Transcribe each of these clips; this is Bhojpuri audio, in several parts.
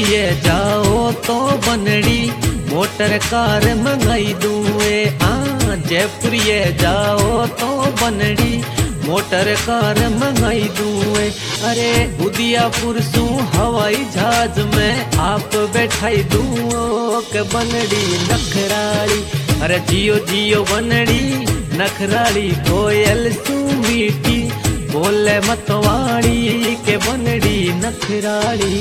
जयपुरिये जाओ तो बनड़ी मोटर कार मंगाई दूए। जयपुरिये जाओ तो बनड़ी मोटर कार मंगाई दूए। अरे उदियापुर सू हवाई जहाज में आप बैठाई दूओ के बनड़ी नखराली। अरे जियो जियो बनड़ी नखराली कोयल सू मीठी बोले मतवाड़ी के बनड़ी नखराली।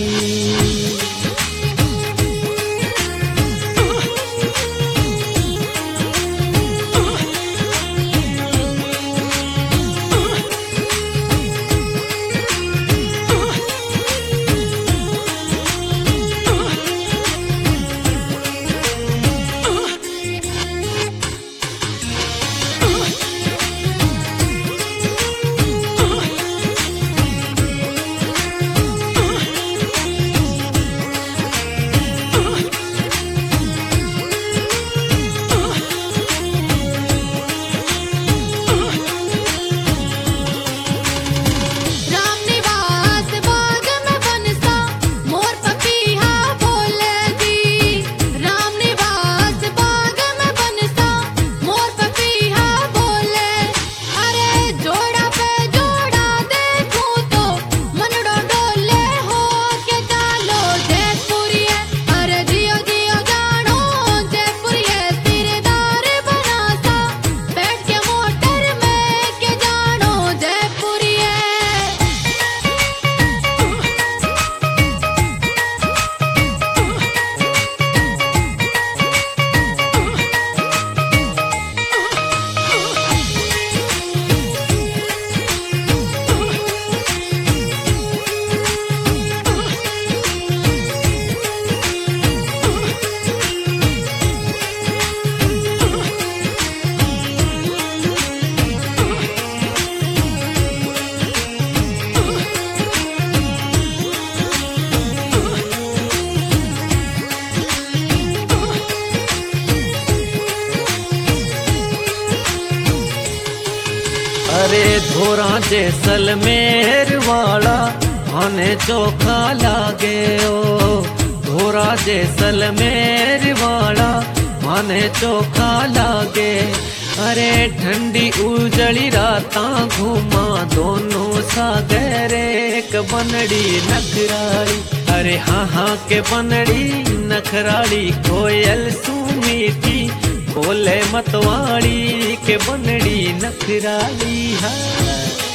अरे धोरा जैसलमेर वाला आने चोखा लागे ओ। धोरा जैसलमेर वाला आने चोखा लागे। अरे ठंडी उजड़ी राता घूमा दोनों सागरे के बनड़ी नखराली। अरे हाँ हाँ के बनड़ी नखराली कोयल सुमीठी बोले मतवाड़ी के बनड़ी नखराली है।